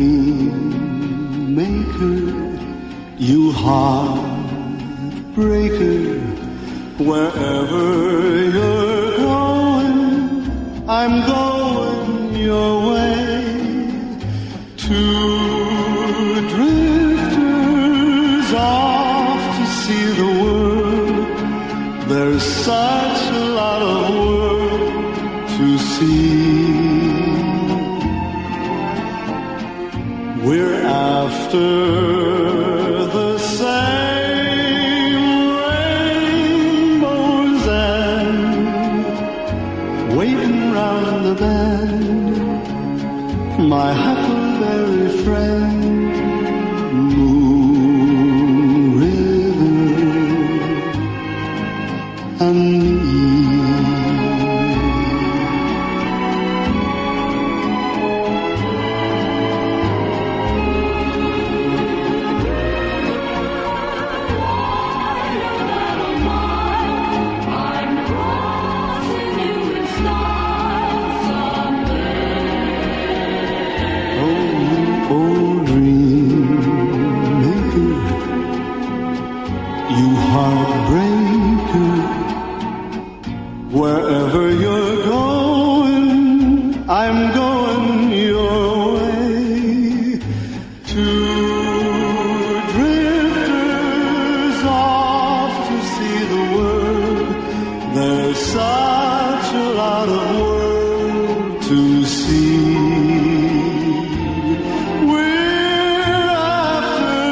dream maker, you heartbreaker, wherever you're going, I'm going your way. Two drifters off to see the world, there's such a lot of world to see. We're after the same rainbows and waiting round the bend, my huckleberry friend, Moon River and me. Wherever you're going, I'm going your way. Two drifters off to see the world, there's such a lot of world to see. We're after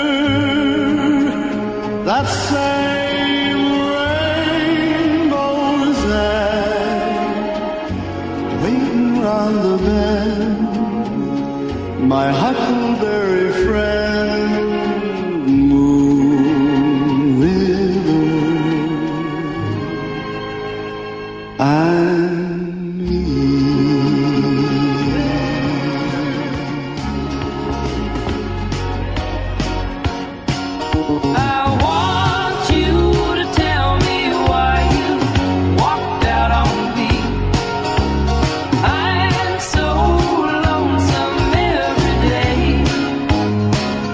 that same rainbows and waiting round the bend, my huckleberry friend, Moon River and me. I want you to tell me why you walked out on me. I'm so lonesome every day.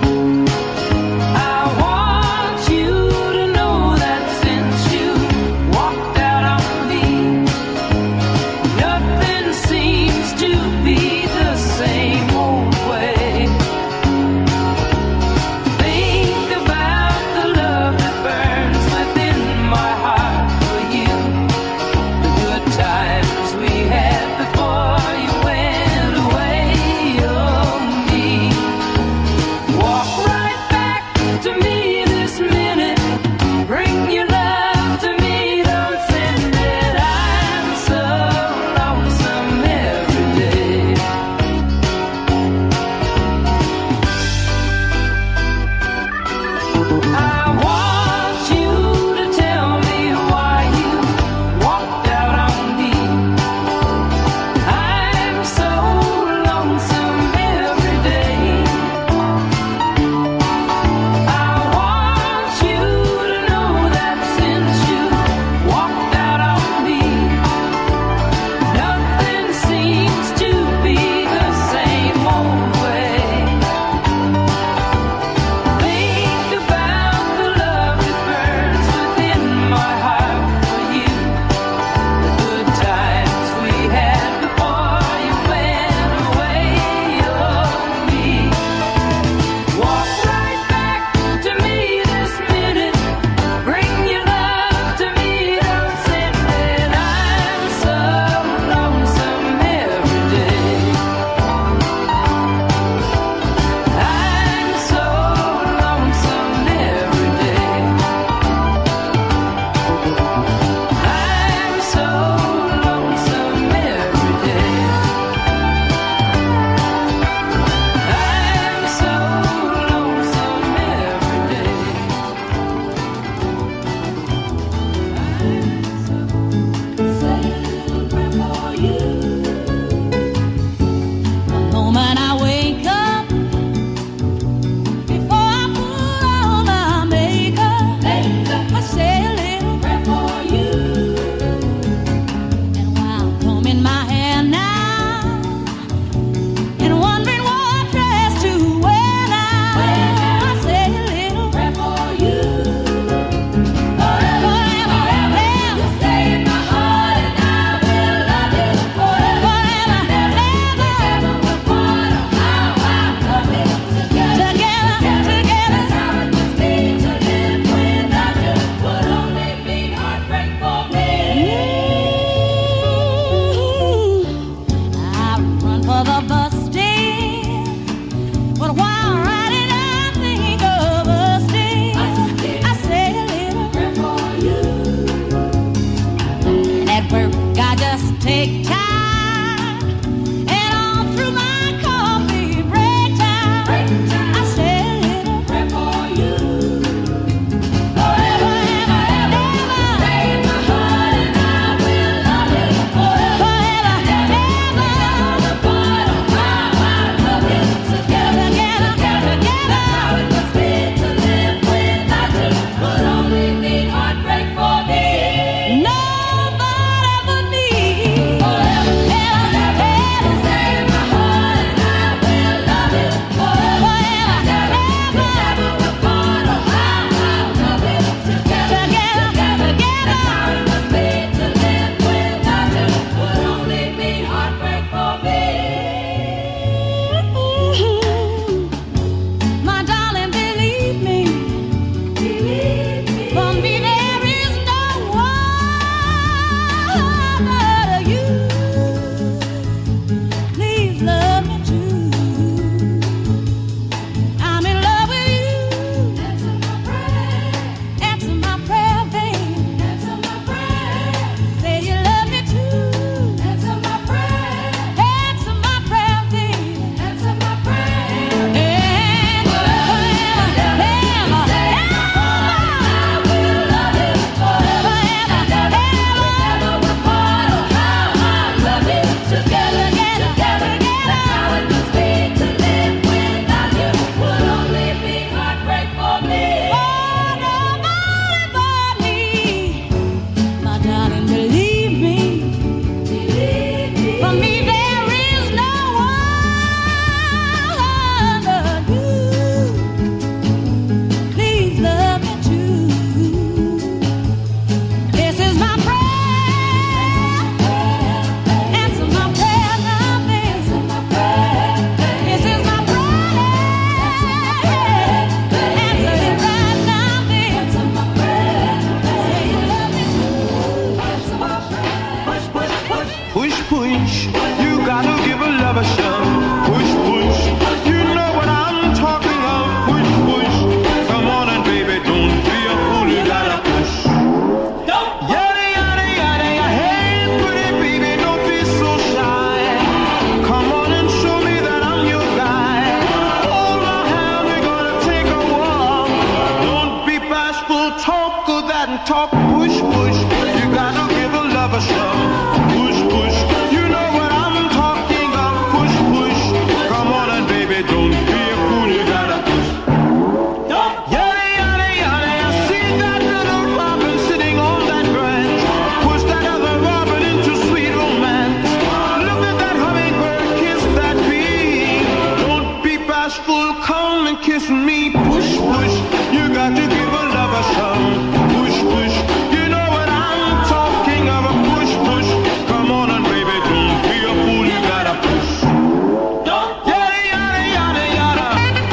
talk push, push. You gotta give a love a shove. Push, push. You know what I'm talking of. Push, push. Come on and baby, don't be a fool. You gotta push. Yada, yada, yada. I see that little robin sitting on that branch. Push that other robin into sweet romance. Look at that hummingbird, kiss that bee. Don't be bashful, come and kiss me. Push, push. You got to give a love a shove. Push, push. You know what I'm talking of. A push, push. Come on and baby, don't be a fool. You gotta push. Yada, yada, yada, yada.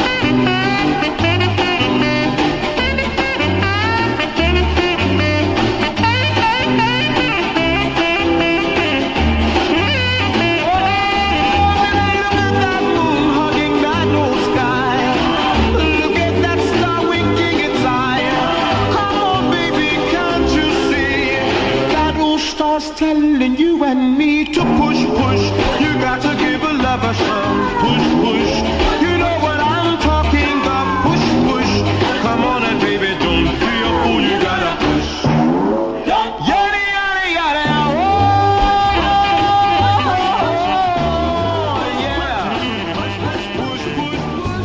Look at that moon hugging that old sky. Look at that star winking its eye. Come on, baby, can't you see? That old star's telling you and me to push, push. You got to give a love a shove. Push, push. You know what I'm talking about. Push, push. Come on and baby, don't be a fool. You gotta push. Yada, yada, yada. Oh, yeah. Push, push, push, push, push.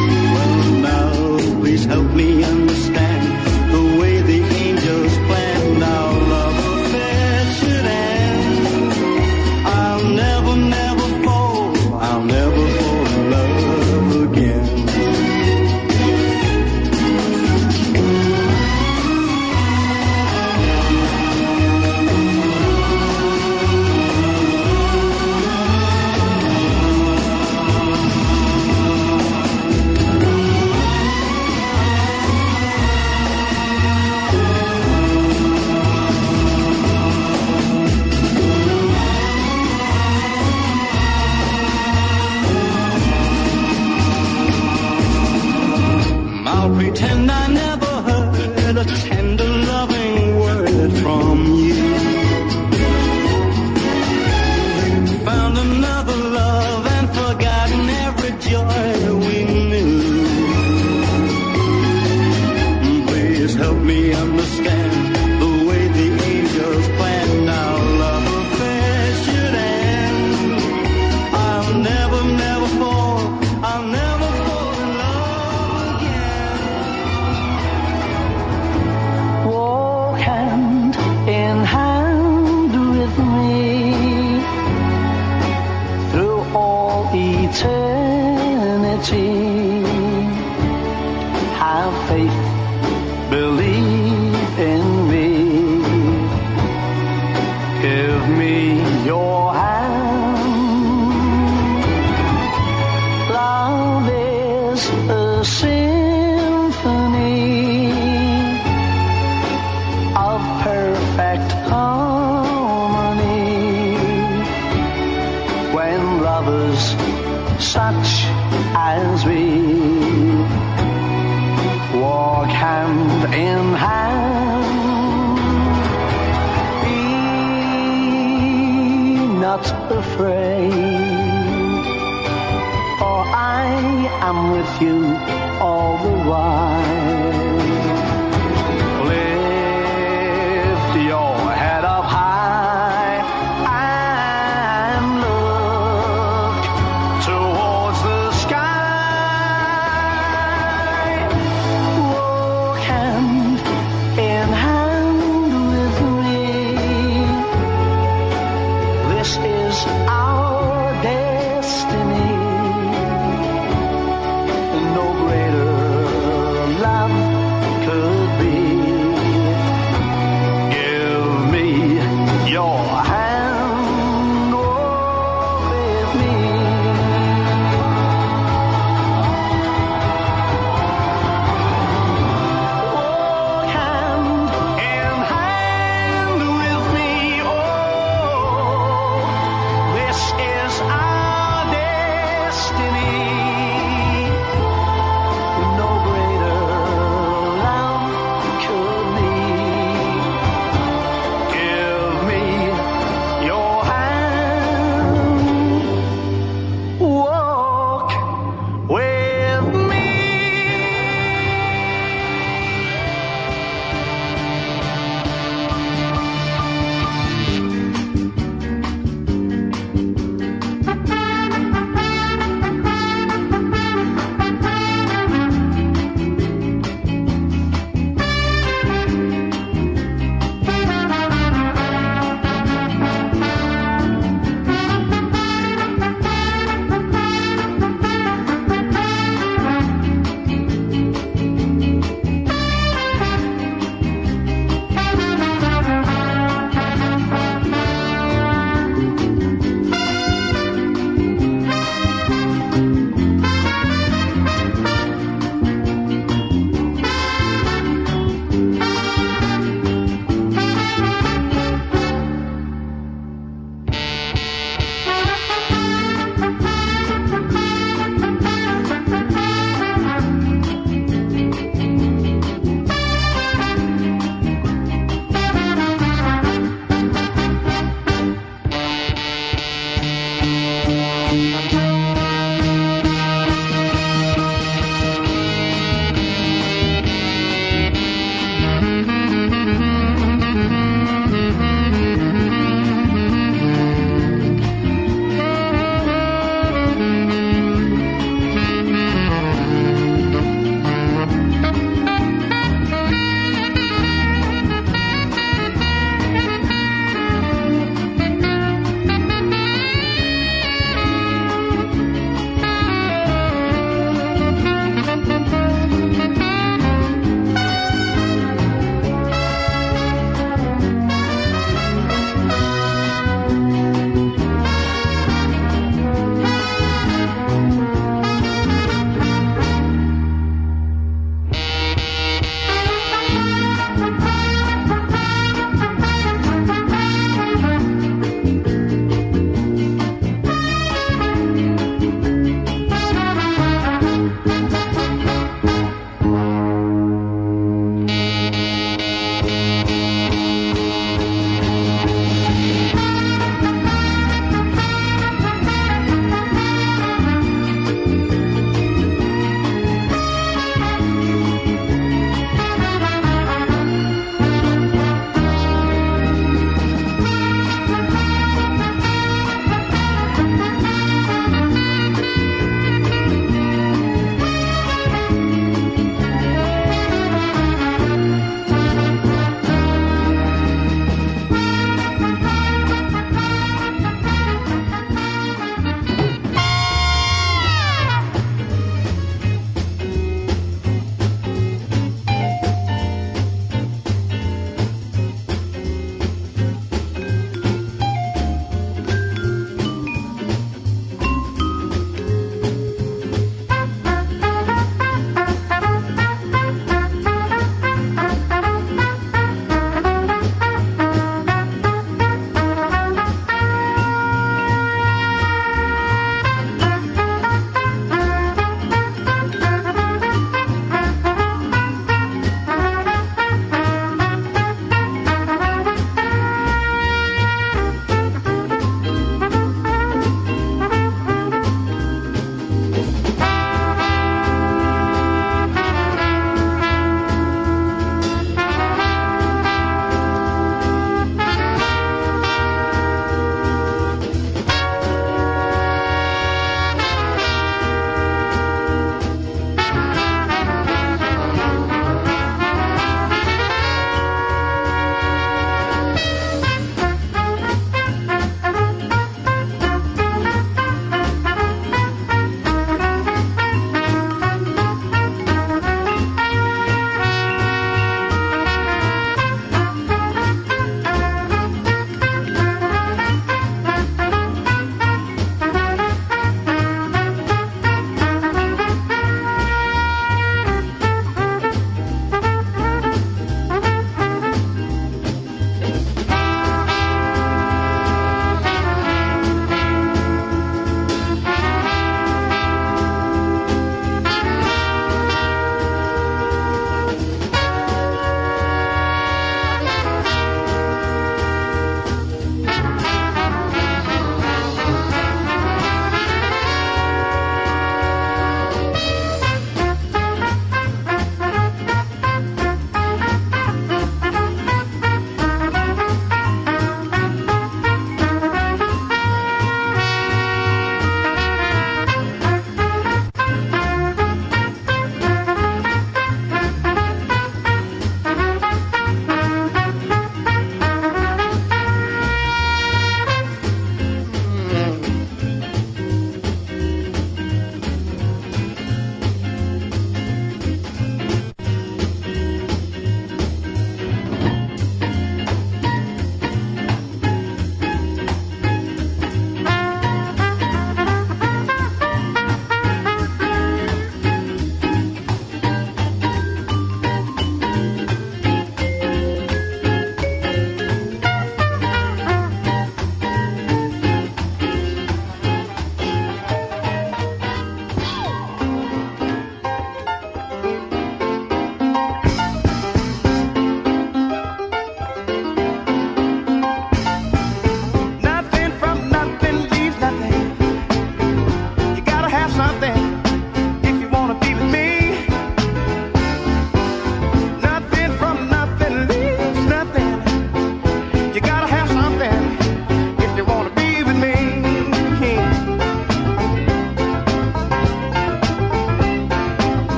Help me understand the way the angels plan I'll pretend I never heard a tender loving word from you. Found another love and forgotten every joy we knew. Please help me understand the way the angels planned our love affair should end. I'll never, never fall. I'll never fall in love again. Walk hand in hand with me through all eternity. Have faith, believe in me. Give me your hand. Love is a symphony of perfect harmony. When lovers such as we walk hand in hand, be not afraid, for I am with you all the while. Lift your head up high and look towards the sky. Walk hand in hand with me. This is our destiny. No greater love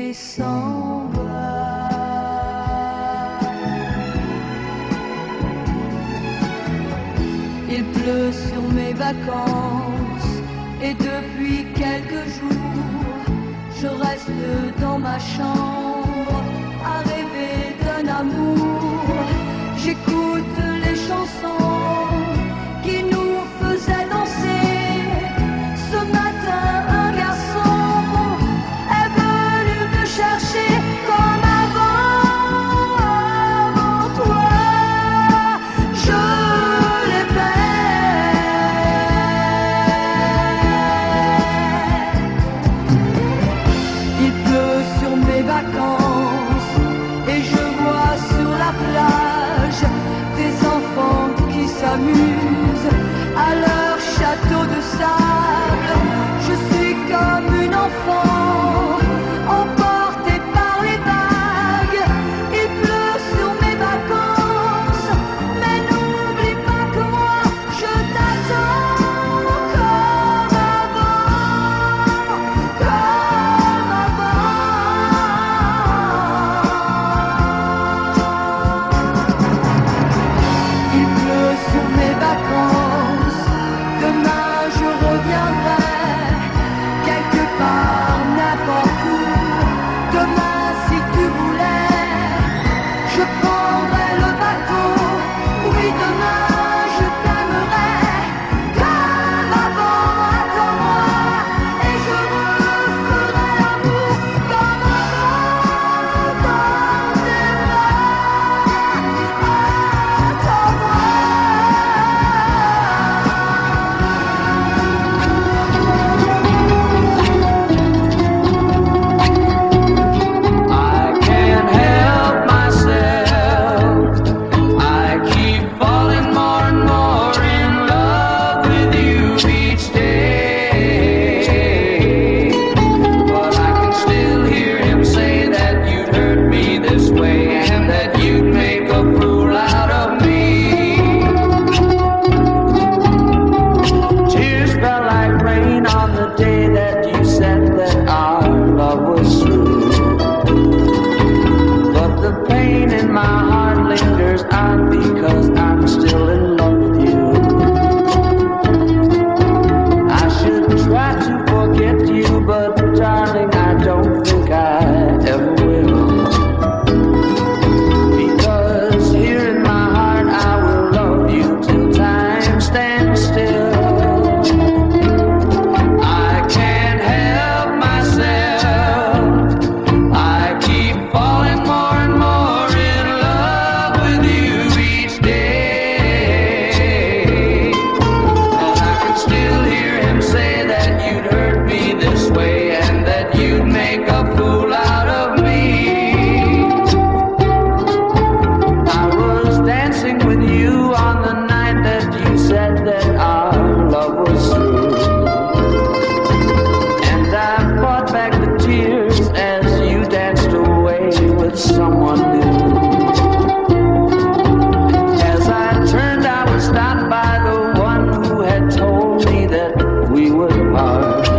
et s'en va. Il pleut sur mes vacances et depuis quelques jours, je reste dans ma chambre à rêver d'un amour. J'écoute les chansons qui nous faisaient danser. Ce matin, un garçon est venu me chercher comme avant toi. Je l'aimais. Il pleut sur mes vacances et je vois sur la plage des enfants qui s'amusent à leur château de sable. Je suis comme une enfant emportée par les vagues. Il pleut sur mes vacances, mais n'oublie pas que moi je t'attends comme avant, comme avant. Il pleut sur mes vacances, demain je reviendrai, quelque part, n'importe où. Demain, si tu voulais, je prendrai le bateau. Oui, demain, je t'aimerai comme avant. Attends-moi et je referai l'amour comme avant dans tes bras. Attends-moi. I can't help myself. I keep falling more and more in love with you each day. But I can still hear him say that you'd hurt me this way and that you'd make a fool out of me. Tears fell like rain on the day that you said that our love was through. But the pain in my heart lingers on because I'm still in love with you. I should try to forget you, but darling, I don't think I ever will. Because here in my heart I will love you till time stands still. I can't help myself. I keep falling more and more in love with you each day. But I can still hear him say that you'd hurt me this way and that you'd make a fool out of me. I was dancing with you on the night that you said that our love was through. And I fought back the tears as you danced away with someone new. As I turned, I was stopped by the one who had told me that we would part.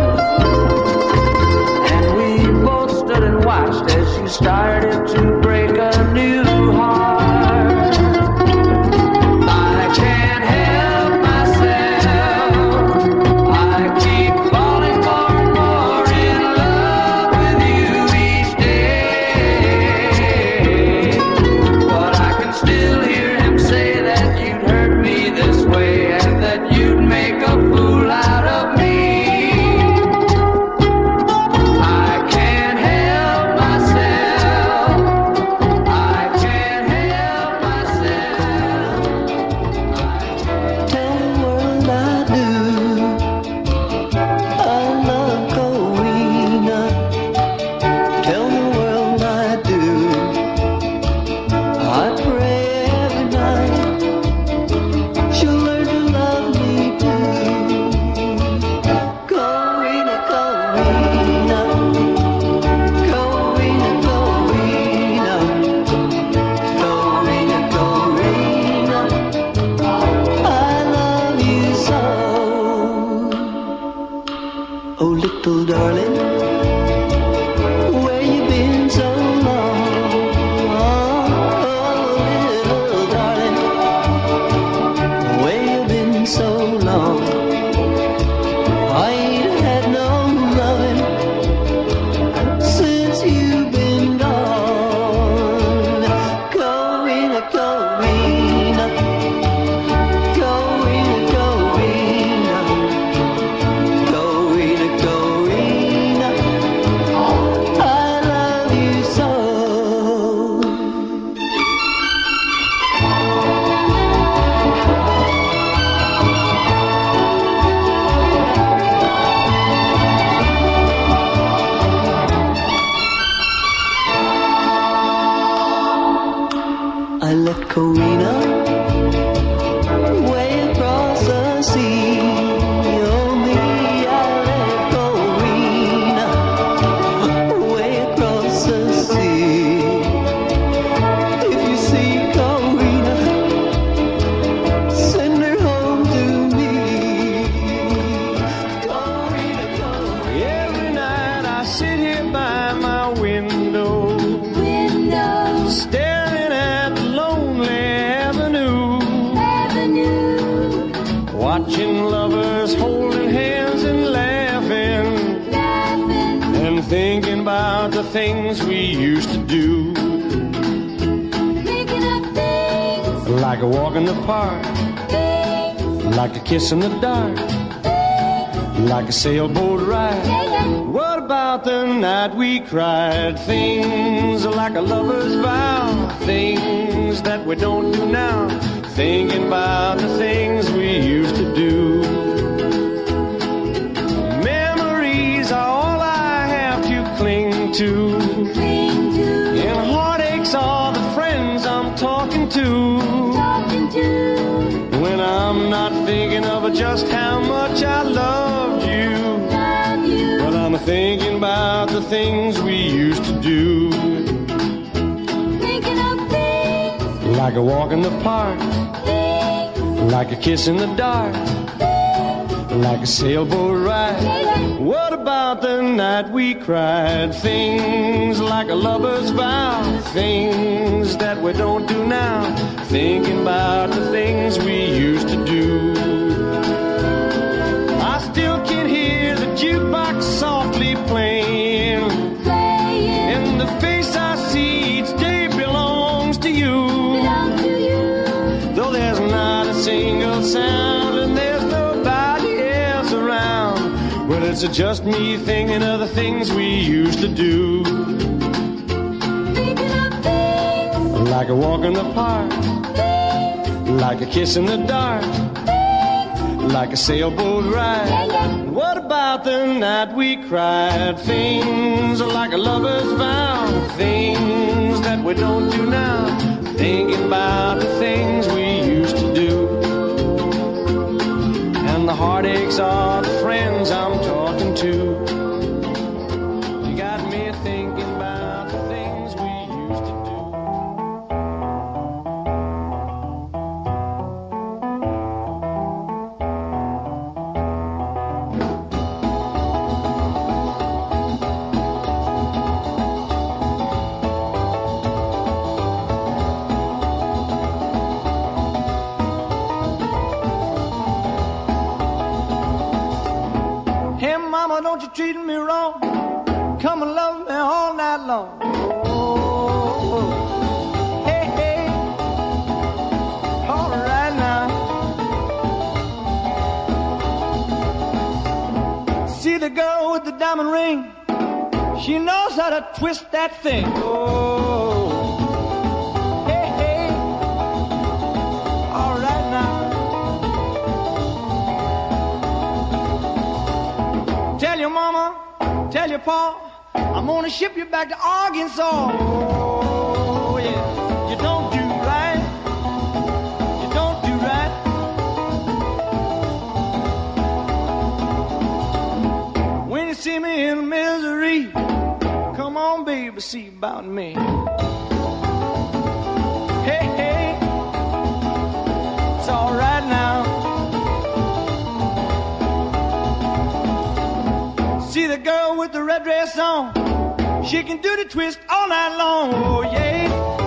And we both stood and watched as you started to break a new heart. I can't help myself. I keep falling more and more in love with you each day. But I can still hear him say that you'd hurt me this way and that you'd make a fool out of me. I can't help myself. I I left Corina way across the sea. Oh me, I left Corina way across the sea. If you see Corina, send her home to me. Corina, Corina. Every night I sit here by my window, staring at the lonely avenue, watching lovers holding hands and laughing, and thinking about the things we used to do. Like a walk in the park, like a kiss in the dark, like a sailboat ride. What about the night we cried? Things like a lover's vow, things that we don't do now, thinking about the things we used to do. Memories are all I have to cling to, and heartaches are the friends I'm talking to. When I'm not thinking of just how much I loved you, but I'm thinking about the things we used to do. Like a walk in the park, like a kiss in the dark, like a sailboat ride. What about the night we cried? Things like a lover's vow, things that we don't do now, thinking about the things we used to do. I still can hear the jukebox softly playing, and the face I see each day belongs to you. Though there's not a single sound and there's nobody else around, well, it's just me thinking of the things we used to do. Like a walk in the park, like a kiss in the dark, like a sailboat ride. What about the night we cried? Things like a lover's vow, things that we don't do now, thinking about the things we used to do. And the heartaches are the friends I'm talking to. You got me thinking about the things we used to do. Mama, don't you treat me wrong. Come and love me all night long. Oh, hey, hey, all right now. See the girl with the diamond ring? She knows how to twist that thing. Oh, hey, hey, all right now. Tell your mama, tell your pa, I'm gonna ship you back to Arkansas. Oh, yeah. You don't do right. You don't do right. When you see me in misery, come on, baby, see about me. Hey, hey, it's all right now. See the girl with the red dress on? She can do the twist all night long. Oh, yeah.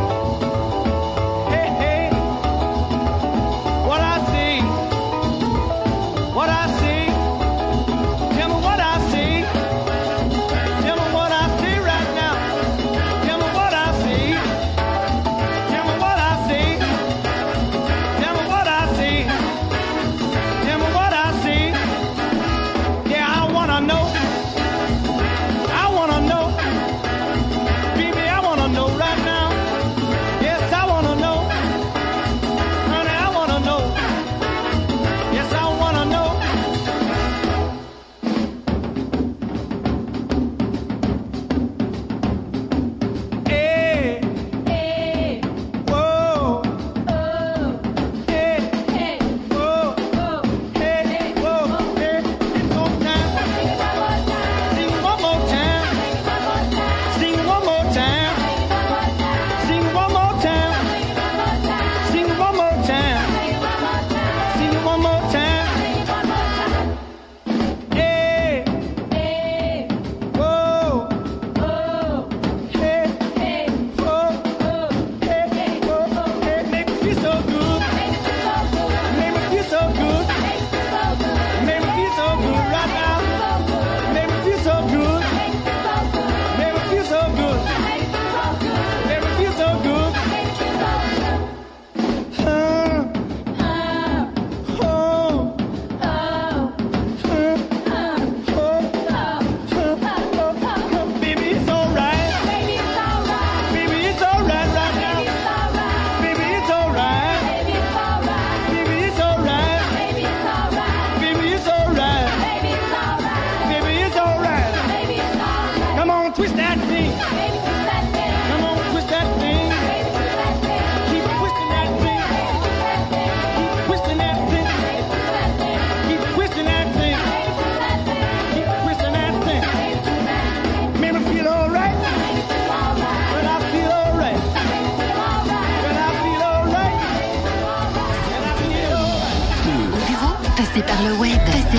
Hey, hey. What I see. What I see. Tell me what I see. Tell me what I see right now. Tell me what I see. Tell me what I see. Tell me what I see. Tell me what I see. Yeah, I wanna know. I wanna know, baby, I wanna know right now.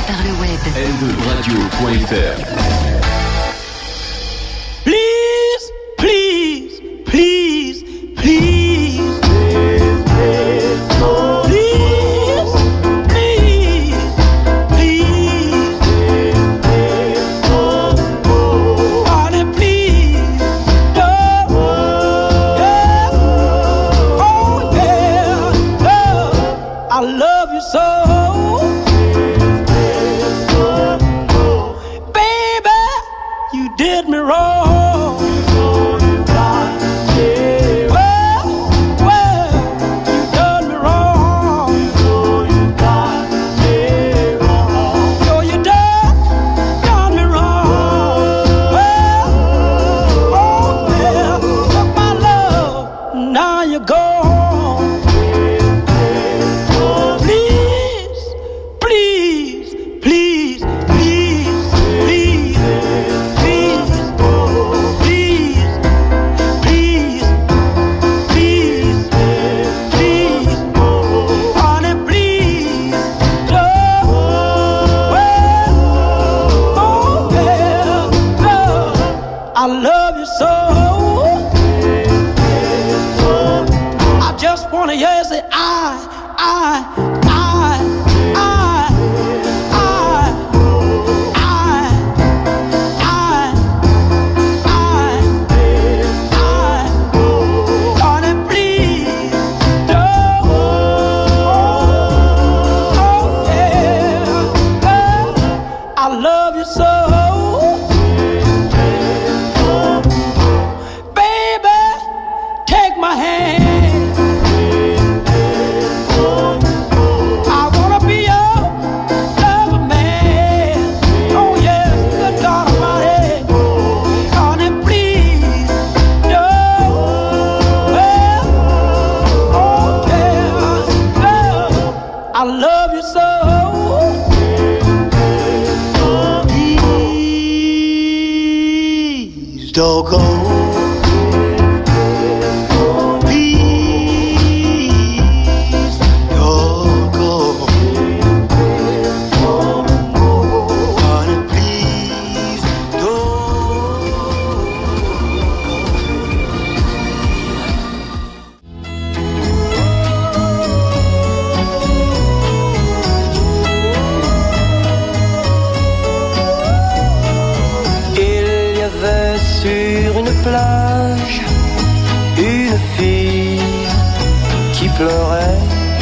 par le web. L2radio.fr. Please, please, please, please. Did me wrong. Well, you done me wrong. No, you done me wrong. Well, oh yeah, took my love, now you're gone. Please, please, please, please, please. I love you so. I just wanna hear you say Honey, please don't. Oh yeah, I love you so. My hand, I wanna be your lover man. Oh yes, good God Almighty, honey, please, no. Well, okay, I love you so. Please don't go. Sur une plage, une fille qui pleurait.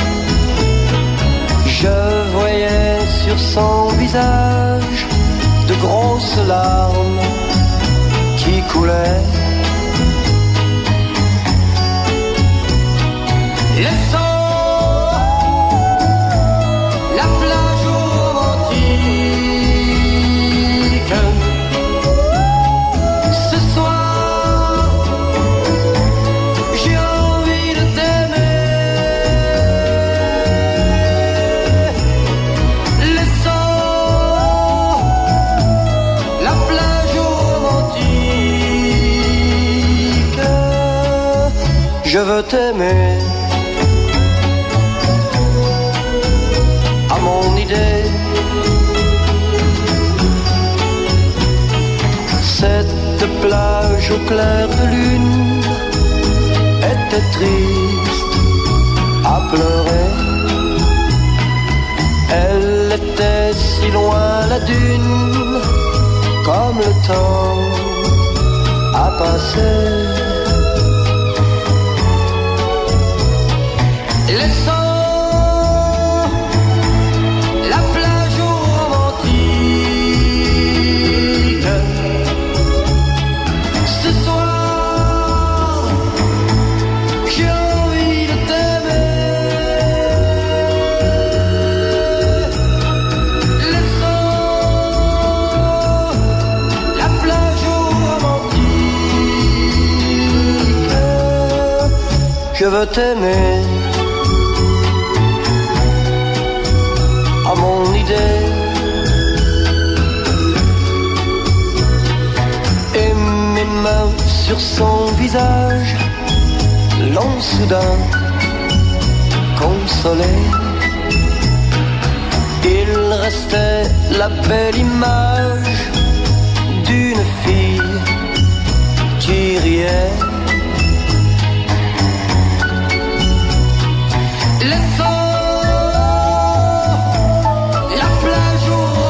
Je voyais sur son visage de grosses larmes qui coulaient. Laissons la plage romantique. Je veux t'aimer à mon idée. Cette plage au clair de lune était triste à pleurer. Elle était si loin la dune, comme le temps a passé. Laissons la plage romantique. Ce soir, j'ai envie de t'aimer. Laissons la plage romantique. Je veux t'aimer à mon idée. Et mes mains sur son visage l'ont soudain consolé. Il restait la belle image d'une fille qui riait. Laissons la plage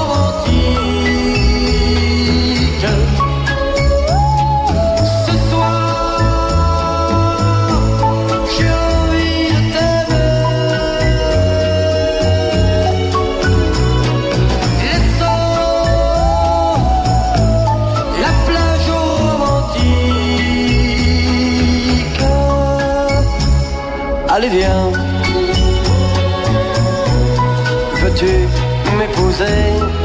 romantique. Ce soir, j'ai envie de t'aimer. Laissons la plage romantique. Allez, viens. Veux-tu m'épouser?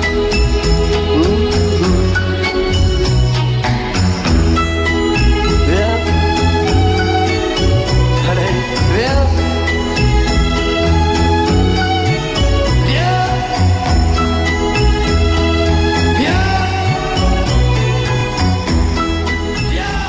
Viens. Allez, viens. Viens. Viens. Viens.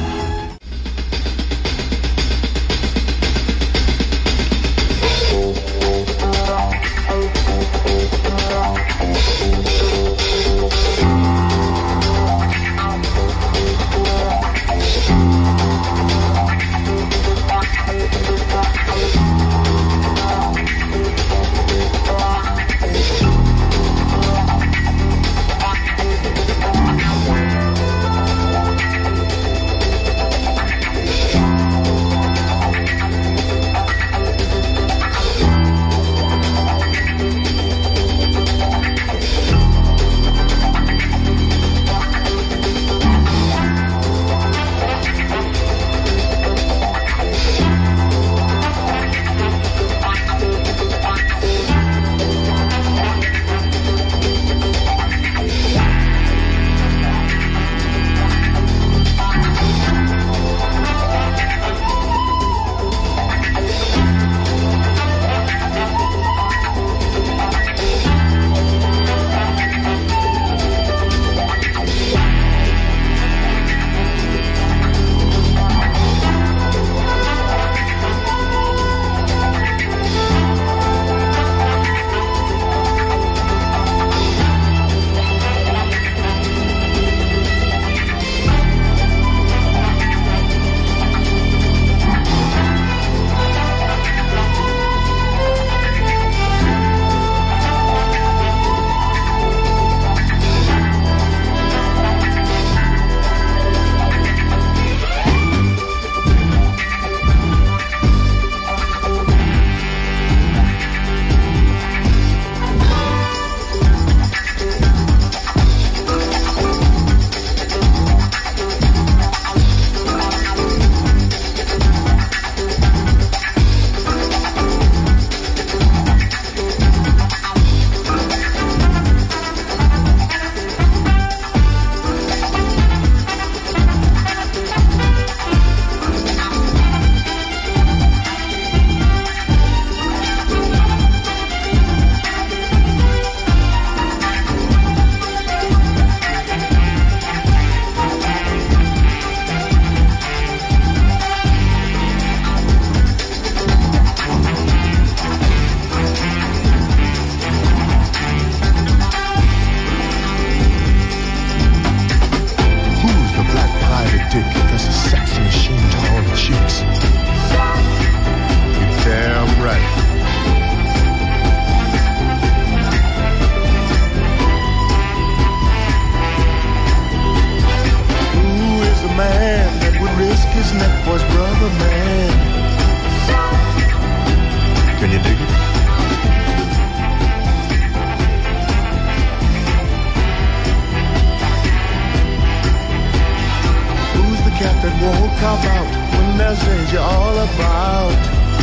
cop out when there's things you're all about.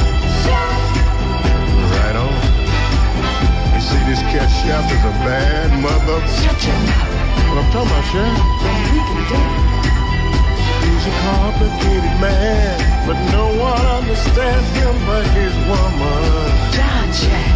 Right on. You see, this cat chef is a bad mother. Shut your mouth. What I'm talking about, Chef? Then we can do it. He's a complicated man, but no one understands him but his woman. John Jack.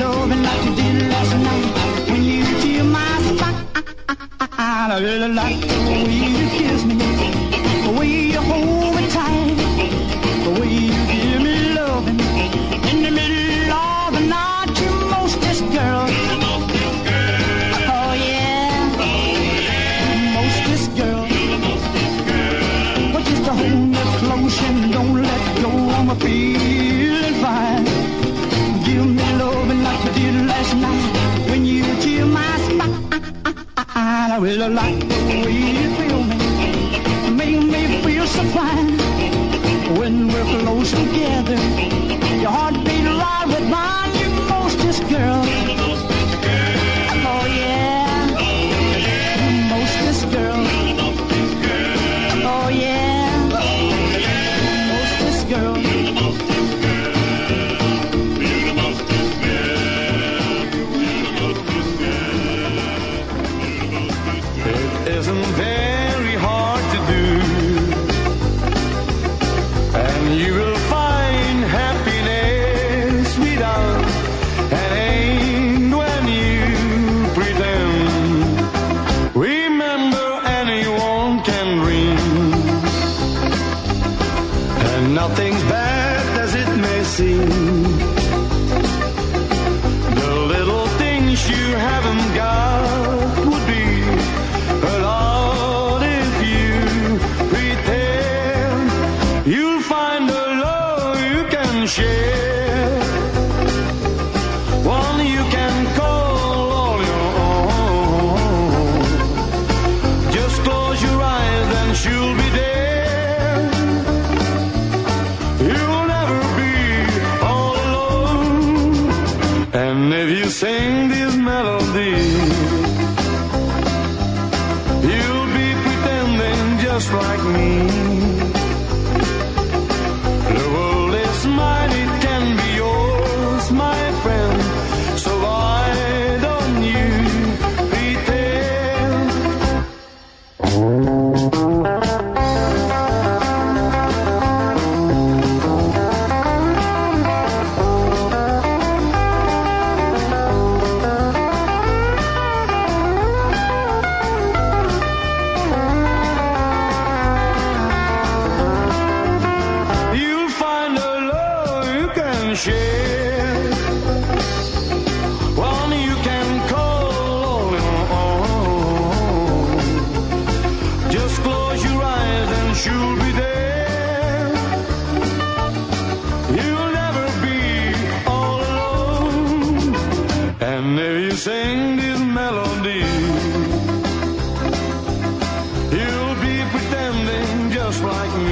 loving like you did last night when you feel my spine. I really like the way you kiss me, the way you hold me tight, the way you give me loving in the middle of the night. You mostest girl. Oh yeah, mostest girl. Well, just to hold me close and don't let go. I'm feeling fine. Give me loving like you did last night when you chill my spine. I really like the way you feel me, make me feel so fine. When we're close together, your heart beat right with mine. You mostest girl. Oh yeah, mostest girl. Oh yeah, mostest girl. Isn't very hard to do, and you will find happiness without an end when you pretend. Remember, anyone can dream, and nothing's bad as it may seem. The little things you haven't got would be a lot if you pretend. You'll find a love you can share, one you can call all your own. Just close your eyes and she'll be there. You'll never be all alone. And if you sing this melody, you'll be pretending just like me. The world is mine, it can be yours, my friend. So why don't you pretend? You'll find a love you can share, one you can call your own. Just close your eyes and she'll be there. You'll never be all alone. And if you sing this melody, you'll be pretending just like me.